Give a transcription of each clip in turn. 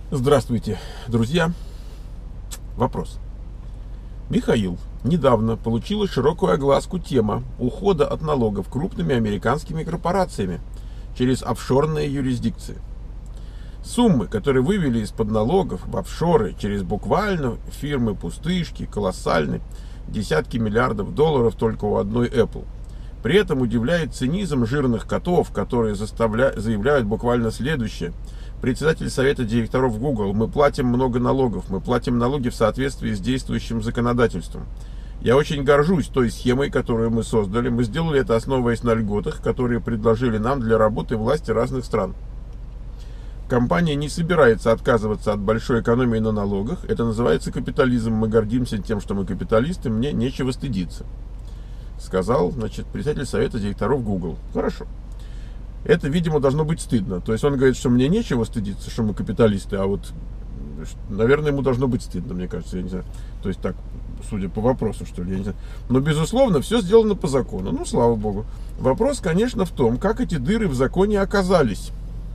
Здравствуйте, друзья. Вопрос. Михаил, недавно получила широкую огласку тема ухода от налогов крупными американскими корпорациями через офшорные юрисдикции. Суммы, которые вывели из-под налогов в офшоры через буквально фирмы-пустышки, колоссальны. Десятки миллиардов долларов только у одной Apple. При этом удивляет цинизм жирных котов, которые заявляют буквально следующее. Председатель совета директоров Google: мы платим много налогов, мы платим налоги в соответствии с действующим законодательством. Я очень горжусь той схемой, которую мы создали. Мы сделали это, основываясь на льготах, которые предложили нам для работы власти разных стран. Компания не собирается отказываться от большой экономии на налогах. Это называется капитализм. Мы гордимся тем, что мы капиталисты, мне нечего стыдиться. Сказал, председатель совета директоров Google. Хорошо. Это, видимо, должно быть стыдно. То есть он говорит, что мне нечего стыдиться, что мы капиталисты, а вот, наверное, ему должно быть стыдно, мне кажется, я не знаю. То есть так, судя по вопросу, что ли, я не знаю. Но, безусловно, все сделано по закону. Ну, слава богу. Вопрос, конечно, в том, как эти дыры в законе оказались.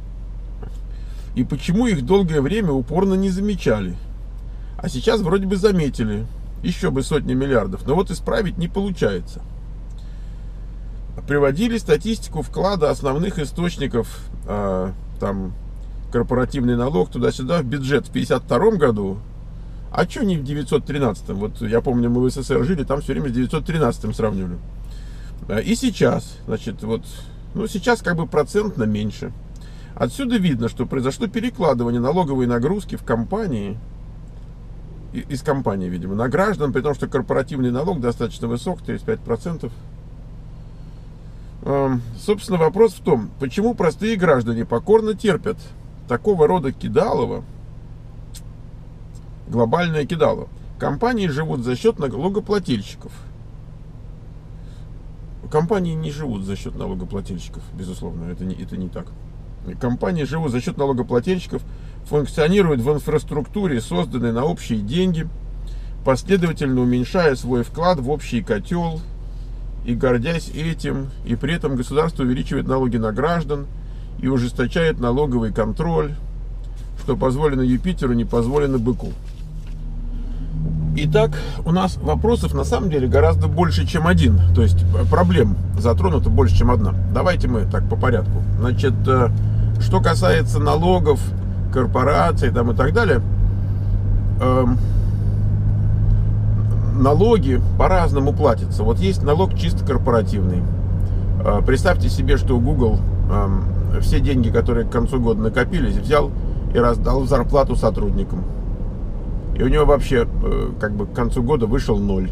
И почему их долгое время упорно не замечали. А сейчас вроде бы заметили. Еще бы сотни миллиардов. Но вот исправить не получается. Приводили статистику вклада основных источников, там, корпоративный налог туда-сюда в бюджет в 1952 году. А что не в 913? Вот я помню, мы в СССР жили, там все время с 913 сравнивали. И сейчас, сейчас как бы процентно меньше. Отсюда видно, что произошло перекладывание налоговой нагрузки в компании, из компании, видимо, на граждан, при том, что корпоративный налог достаточно высок, 35%. Собственно, вопрос в том, почему простые граждане покорно терпят такого рода кидалово, глобальное кидалово. Компании живут за счет налогоплательщиков. Компании не живут за счет налогоплательщиков, безусловно, это не так. Компании живут за счет налогоплательщиков, функционируют в инфраструктуре, созданной на общие деньги, последовательно уменьшая свой вклад в общий котел, и гордясь этим, и при этом государство увеличивает налоги на граждан и ужесточает налоговый контроль, что позволено Юпитеру, не позволено быку. Итак, у нас вопросов на самом деле гораздо больше, чем один. То есть проблем затронуто больше, чем одна. Давайте мы так по порядку. Что касается налогов, корпораций там и так далее, налоги по-разному платятся. Вот есть налог чисто корпоративный. Представьте себе, что Google все деньги, которые к концу года накопились, взял и раздал в зарплату сотрудникам. И у него вообще к концу года вышел ноль.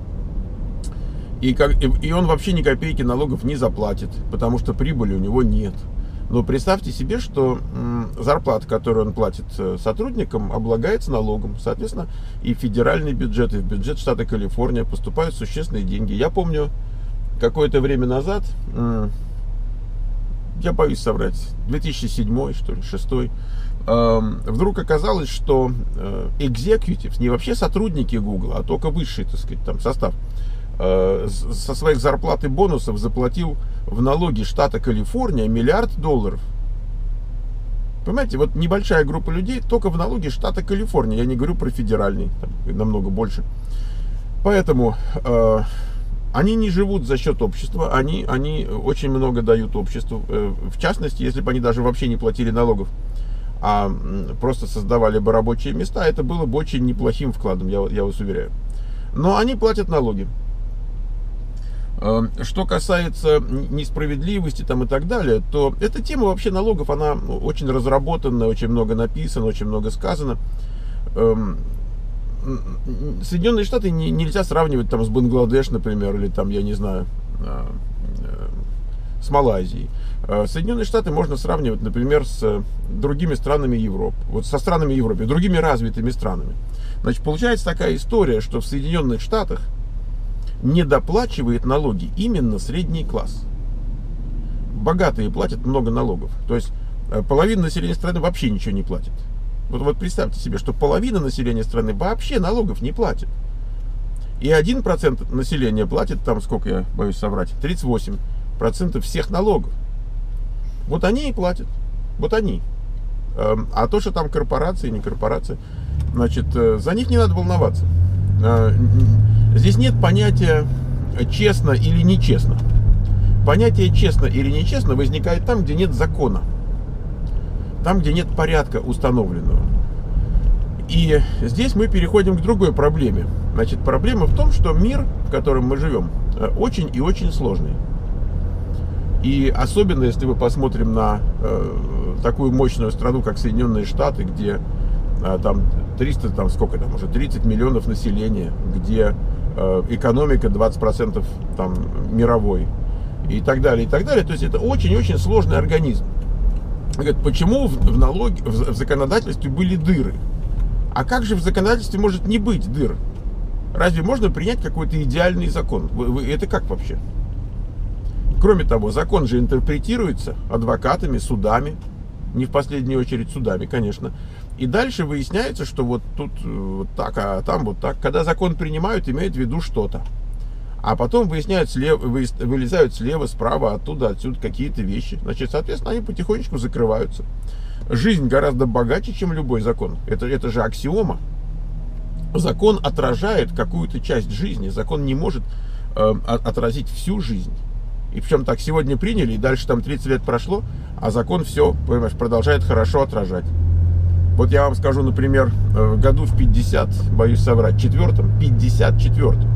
И он вообще ни копейки налогов не заплатит, потому что прибыли у него нет. Но представьте себе, что зарплата, которую он платит сотрудникам, облагается налогом. Соответственно, и в федеральный бюджет, и в бюджет штата Калифорния поступают существенные деньги. Я помню, какое-то время назад, я боюсь соврать, 2007, что ли, 2006, вдруг оказалось, что executives, не вообще сотрудники Google, а только высший, так сказать, там состав, со своих зарплат и бонусов заплатил в налоги штата Калифорния $1 миллиард. Понимаете, вот небольшая группа людей только в налоги штата Калифорния. Я не говорю про федеральный, там намного больше. Поэтому они не живут за счет общества, они очень много дают обществу. В частности, если бы они даже вообще не платили налогов, а просто создавали бы рабочие места, это было бы очень неплохим вкладом, я вас уверяю. Но они платят налоги. Что касается несправедливости там и так далее, то эта тема вообще налогов, она очень разработана, очень много написано, очень много сказано. Соединенные Штаты нельзя сравнивать там с Бангладеш, например, или там, я не знаю, с Малайзией. Соединенные Штаты можно сравнивать, например, с другими странами Европы, вот со странами Европы, другими развитыми странами. Значит, получается такая история, что в Соединенных Штатах не доплачивает налоги именно средний класс. Богатые платят много налогов. То есть половина населения страны вообще ничего не платит. Вот представьте себе, что половина населения страны вообще налогов не платит. И 1% населения платит, там сколько, я боюсь соврать, 38% всех налогов. Вот они и платят. Вот они. А то, что там корпорации, не корпорации, значит, за них не надо волноваться. Здесь нет понятия честно или нечестно. Понятие честно или нечестно возникает там, где нет закона. Там, где нет порядка установленного. И здесь мы переходим к другой проблеме. Значит, проблема в том, что мир, в котором мы живем, очень и очень сложный. И особенно, если мы посмотрим на такую мощную страну, как Соединенные Штаты, где там 300, там сколько там уже, 30 миллионов населения, где экономика 20% там мировой и так далее, и так далее. То есть это очень-очень сложный организм. Говорят, почему в законодательстве были дыры? А как же в законодательстве может не быть дыр? Разве можно принять какой-то идеальный закон? Это как вообще? Кроме того, закон же интерпретируется адвокатами, судами, не в последнюю очередь судами, конечно. И дальше выясняется, что вот тут вот так, а там вот так. Когда закон принимают, имеют в виду что-то. А потом вылезают слева, справа, оттуда, отсюда какие-то вещи. Значит, соответственно, они потихонечку закрываются. Жизнь гораздо богаче, чем любой закон. Это же аксиома. Закон отражает какую-то часть жизни. Закон не может отразить всю жизнь. И причем так сегодня приняли, и дальше там 30 лет прошло, а закон все, понимаешь, продолжает хорошо отражать. Вот я вам скажу, например, году в 50, боюсь соврать, 54-м,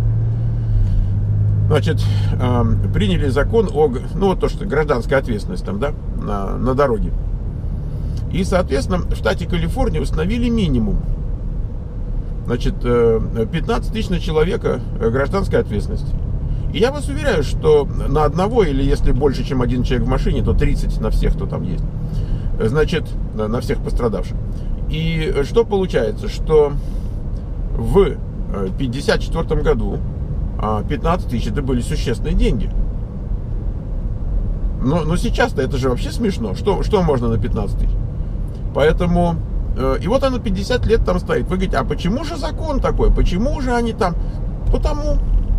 значит, приняли закон о, ну вот то, что гражданская ответственность там, да, на дороге. И, соответственно, в штате Калифорния установили минимум. Значит, 15 тысяч на человека гражданской ответственности. И я вас уверяю, что на одного, или если больше, чем один человек в машине, то 30 на всех, кто там есть. Значит, на всех пострадавших. И что получается? Что в 1954 году 15 тысяч это были существенные деньги. Но сейчас-то это же вообще смешно. Что можно на 15 тысяч? Поэтому... И вот оно 50 лет там стоит. Вы говорите, а почему же закон такой? Почему же они там? Потому.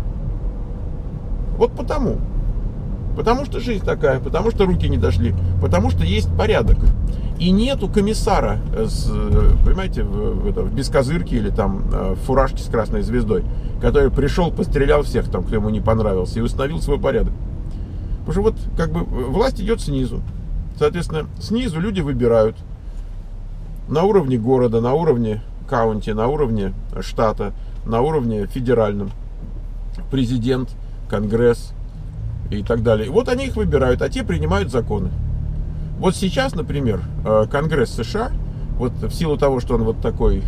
Вот потому. Потому что жизнь такая, потому что руки не дошли, потому что есть порядок. И нету комиссара, понимаете, в бескозырке или там в фуражке с красной звездой, который пришел, пострелял всех, там, кто ему не понравился, и установил свой порядок. Потому что вот как бы власть идет снизу. Соответственно, снизу люди выбирают на уровне города, на уровне каунти, на уровне штата, на уровне федеральном. Президент, Конгресс и так далее. И вот они их выбирают, а те принимают законы. Вот сейчас, например, Конгресс США, вот в силу того, что он вот такой,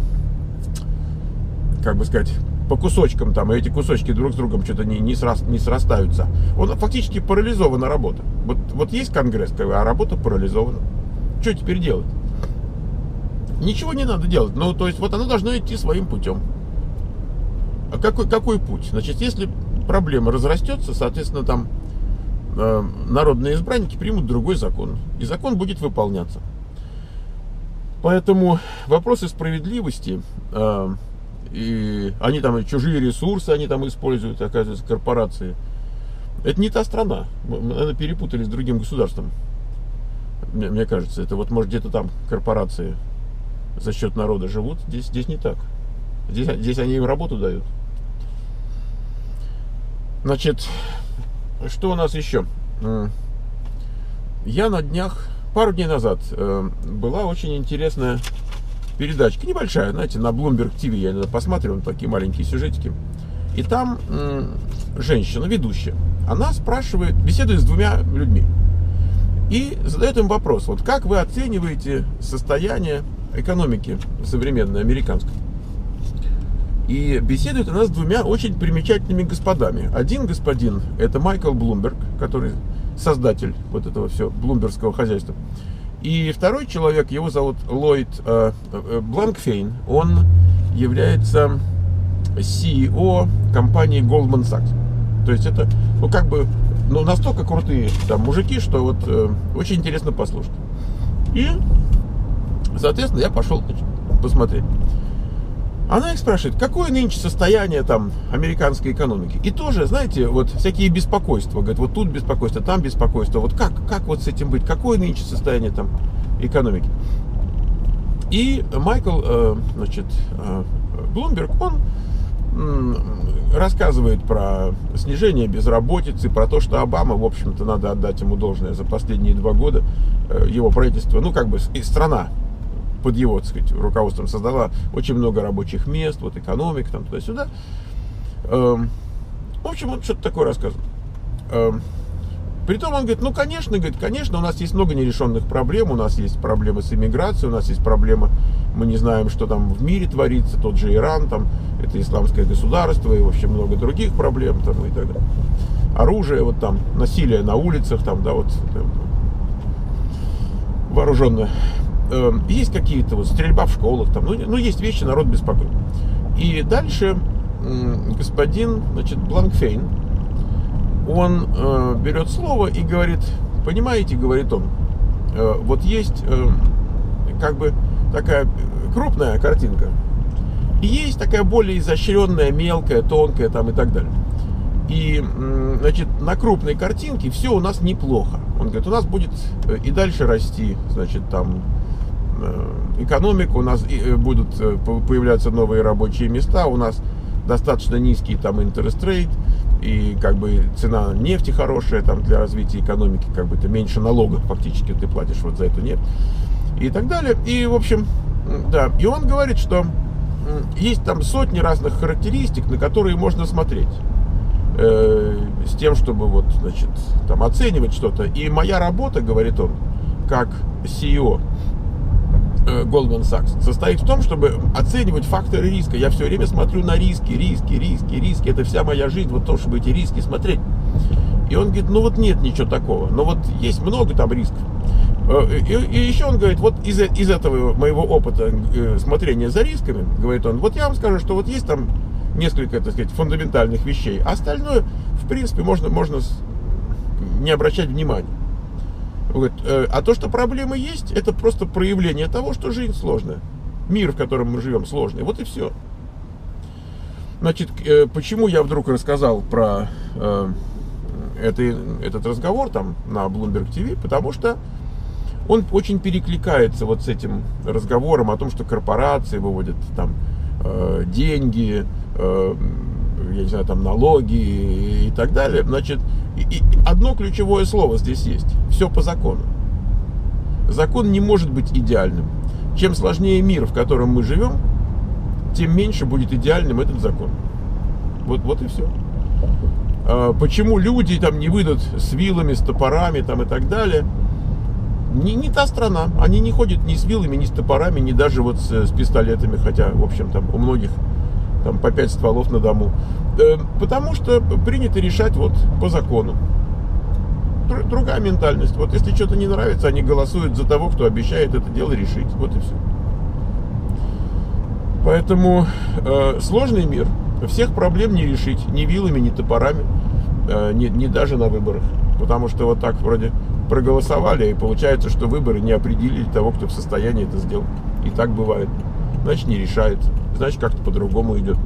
как бы сказать, по кусочкам там, и эти кусочки друг с другом что-то не срастаются, он фактически парализована работа. Вот есть Конгресс, а работа парализована. Что теперь делать? Ничего не надо делать. Ну, то есть, вот оно должно идти своим путем. А какой путь? Значит, если проблема разрастется, соответственно, там народные избранники примут другой закон. И закон будет выполняться. Поэтому вопросы справедливости, и они там чужие ресурсы, они там используют, оказывается, корпорации. Это не та страна. Наверное, перепутали с другим государством. Мне кажется, это вот может где-то там корпорации за счет народа живут. Здесь не так. Здесь они им работу дают. Значит, что у нас еще? Я на днях, пару дней назад, была очень интересная передачка, небольшая, знаете, на Bloomberg TV, я иногда посматриваю, такие маленькие сюжетики. И там женщина, ведущая, она спрашивает, беседует с двумя людьми. И задает им вопрос, вот как вы оцениваете состояние экономики современной, американской? И беседует она с двумя очень примечательными господами. Один господин, это Майкл Блумберг, который создатель вот этого всего блумбергского хозяйства. И второй человек, его зовут Ллойд Бланкфейн, он является CEO компании Goldman Sachs. То есть это, ну как бы, ну настолько крутые там мужики, что вот очень интересно послушать. И, соответственно, я пошел посмотреть. Она их спрашивает, какое нынче состояние там американской экономики. И тоже, знаете, вот всякие беспокойства. Говорит, вот тут беспокойство, там беспокойство. Вот как вот с этим быть? Какое нынче состояние там экономики. И Майкл, значит, Блумберг, он рассказывает про снижение безработицы, про то, что Обама, в общем-то, надо отдать ему должное, за последние 2 года его правительство, ну, как бы, и страна под его, так сказать, руководством создала очень много рабочих мест, вот экономика, там, туда-сюда. В общем, он что-то такое рассказывает. Притом он говорит, ну, конечно, у нас есть много нерешенных проблем, у нас есть проблемы с иммиграцией, у нас есть проблемы, мы не знаем, что там в мире творится, тот же Иран, там, это исламское государство, и вообще много других проблем, там, и так далее. Оружие, вот там, насилие на улицах, там, да, вот, вооруженное. Есть какие-то вот стрельба в школах, там, ну, есть вещи, народ беспокоит. И дальше господин, значит, Бланкфейн, он берет слово и говорит, понимаете, говорит он, вот есть как бы такая крупная картинка, и есть такая более изощренная, мелкая, тонкая, там, и так далее. И, значит, на крупной картинке все у нас неплохо. Он говорит, у нас будет и дальше расти, значит, там, экономика, у нас будут появляться новые рабочие места, у нас достаточно низкий там interest rate, и как бы цена нефти хорошая там для развития экономики, как бы это меньше налогов фактически ты платишь вот за эту нефть и так далее. И, в общем, да, и он говорит, что есть там сотни разных характеристик, на которые можно смотреть, с тем, чтобы вот, значит, там оценивать что-то. И моя работа, говорит он, как CEO Goldman Sachs, состоит в том, чтобы оценивать факторы риска. Я все время смотрю на риски. Это вся моя жизнь, вот то, чтобы эти риски смотреть. И он говорит, ну вот нет ничего такого. Но вот есть много там рисков. И еще он говорит, вот из этого моего опыта смотрения за рисками, говорит он, вот я вам скажу, что вот есть там несколько, так сказать, фундаментальных вещей. А остальное, в принципе, можно не обращать внимания. Вот. А то, что проблемы есть, это просто проявление того, что жизнь сложная. Мир, в котором мы живем, сложный. Вот и все. Значит, почему я вдруг рассказал про этот разговор там на Bloomberg TV? Потому что он очень перекликается вот с этим разговором о том, что корпорации выводят там деньги, я не знаю, там налоги и так далее. Значит, и одно ключевое слово здесь есть. Все по закону. Закон не может быть идеальным. Чем сложнее мир, в котором мы живем, тем меньше будет идеальным этот закон. Вот и все. Почему люди там не выйдут с вилами, с топорами там, и так далее? Не та страна. Они не ходят ни с вилами, ни с топорами, ни даже вот с пистолетами. Хотя, в общем, там у многих там по 5 стволов на дому. Потому что принято решать вот по закону. Другая ментальность. Вот если что-то не нравится, они голосуют за того, кто обещает это дело решить. Вот и все. Поэтому сложный мир. Всех проблем не решить ни вилами, ни топорами, ни даже на выборах. Потому что вот так вроде проголосовали, и получается, что выборы не определили того, кто в состоянии это сделать. И так бывает. Значит, не решается. Значит, как-то по-другому идет.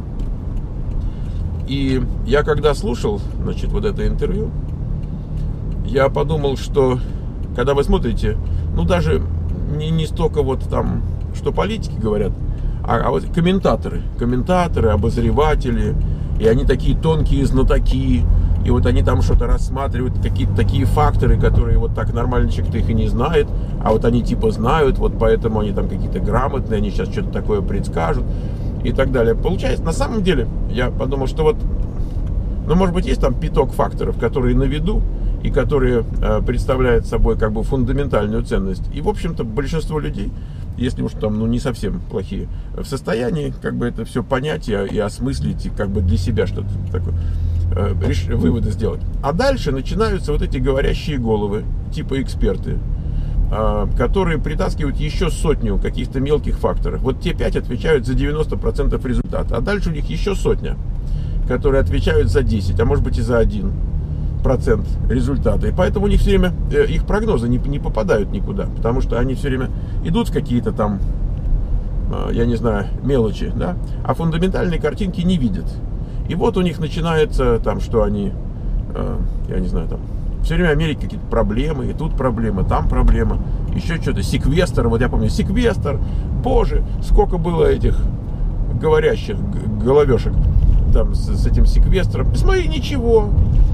И я когда слушал, значит, вот это интервью, я подумал, что когда вы смотрите, ну даже не столько вот там, что политики говорят, а вот комментаторы, обозреватели, и они такие тонкие знатоки, и вот они там что-то рассматривают, какие-то такие факторы, которые вот так нормальный человек-то их и не знает, а вот они типа знают, вот поэтому они там какие-то грамотные, они сейчас что-то такое предскажут и так далее. Получается, на самом деле, я подумал, что вот, ну, может быть, есть там пяток факторов, которые на виду, и которые представляют собой как бы фундаментальную ценность. И, в общем-то, большинство людей, если уж там, ну, не совсем плохие, в состоянии как бы это все понять и осмыслить, и как бы для себя что-то такое, выводы сделать. А дальше начинаются вот эти говорящие головы, типа эксперты, которые притаскивают еще сотню каких-то мелких факторов. Вот те 5 отвечают за 90% результата, а дальше у них еще сотня, которые отвечают за 10, а может быть и за 1% результата. И поэтому у них все время их прогнозы не попадают никуда, потому что они все время идут в какие-то там, я не знаю, мелочи, да, а фундаментальные картинки не видят. И вот у них начинается там, что они, я не знаю, там, Все время Америка какие-то проблемы, и тут проблема, там проблема, еще что-то, секвестр, вот я помню, секвестр, боже, сколько было этих говорящих головешек там с этим секвестром. Смотри, ничего.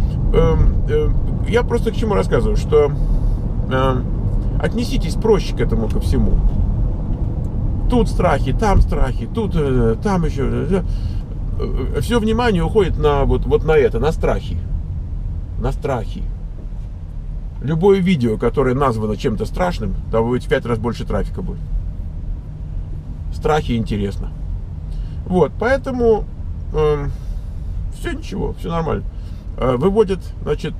Я просто к чему рассказываю, что отнеситесь проще к этому ко всему. Тут страхи, тут там еще. Все внимание уходит на вот на это, на страхи. На страхи. Любое видео, которое названо чем-то страшным, там будет в 5 раз больше трафика будет. Страхи интересно. Вот, поэтому все ничего, все нормально. Выводят, значит,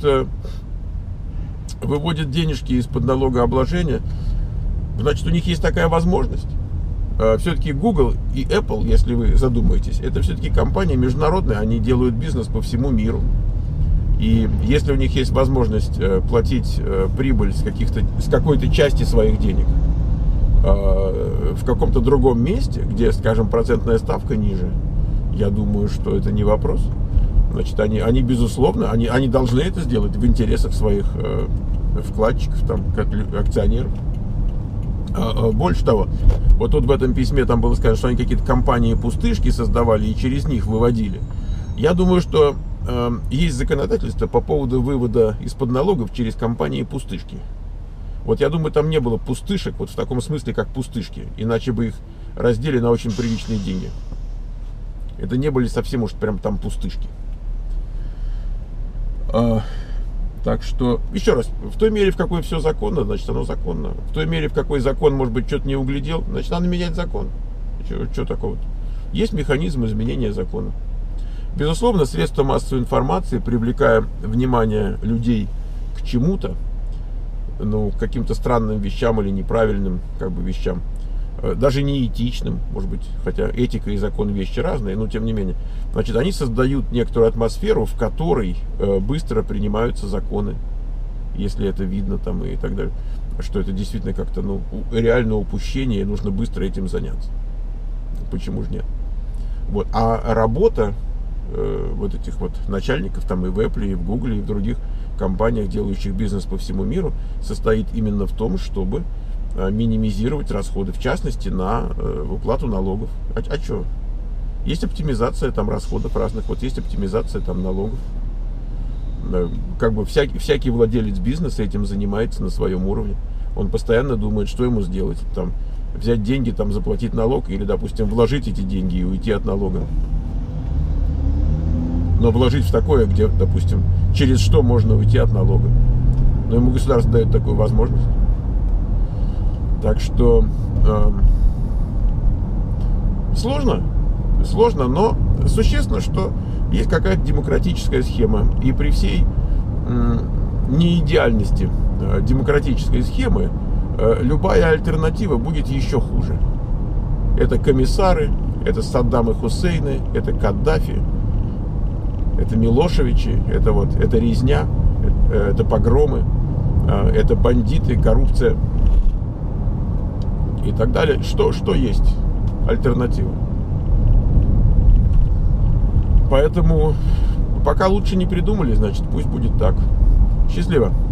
выводят денежки из-под налогообложения. Значит, у них есть такая возможность. Все-таки Google и Apple, если вы задумаетесь, это все-таки компании международные, они делают бизнес по всему миру. И если у них есть возможность платить прибыль с какой-то части своих денег в каком-то другом месте, где, скажем, процентная ставка ниже, я думаю, что это не вопрос. Значит, они безусловно, они должны это сделать в интересах своих вкладчиков, там, как акционеров. Больше того, вот тут в этом письме там было сказано, что они какие-то компании-пустышки создавали и через них выводили. Я думаю, что есть законодательство по поводу вывода из-под налогов через компании-пустышки. Вот я думаю, там не было пустышек, вот в таком смысле, как пустышки, иначе бы их раздели на очень приличные деньги. Это не были совсем уж прям там пустышки. Так что, еще раз, в той мере, в какой все законно, значит, оно законно. В той мере, в какой закон, может быть, что-то не углядел, значит, надо менять закон. Что такого-то? Есть механизм изменения закона. Безусловно, средства массовой информации, привлекая внимание людей к чему-то, ну, к каким-то странным вещам или неправильным, как бы, вещам, даже неэтичным, может быть, хотя этика и закон вещи разные, но тем не менее, значит, они создают некоторую атмосферу, в которой быстро принимаются законы, если это видно там и так далее, что это действительно как-то, ну, реально упущение, и нужно быстро этим заняться. Почему же нет? Вот. А работа вот этих вот начальников там и в Apple, и в Google, и в других компаниях, делающих бизнес по всему миру, состоит именно в том, чтобы минимизировать расходы, в частности, на уплату налогов. А что? Есть оптимизация там расходов разных, вот есть оптимизация там налогов. Как бы всякий владелец бизнеса этим занимается на своем уровне. Он постоянно думает, что ему сделать. Там, взять деньги, там, заплатить налог, или, допустим, вложить эти деньги и уйти от налога. Но вложить в такое, где, допустим, через что можно уйти от налога. Но ему государство дает такую возможность. Так что сложно, но существенно, что есть какая-то демократическая схема. И при всей неидеальности демократической схемы любая альтернатива будет еще хуже. Это комиссары, это Саддамы Хусейны, это Каддафи, это Милошевичи, это резня, это погромы, это бандиты, коррупция и так далее. Что есть альтернатива? Поэтому пока лучше не придумали, значит, пусть будет так. Счастливо!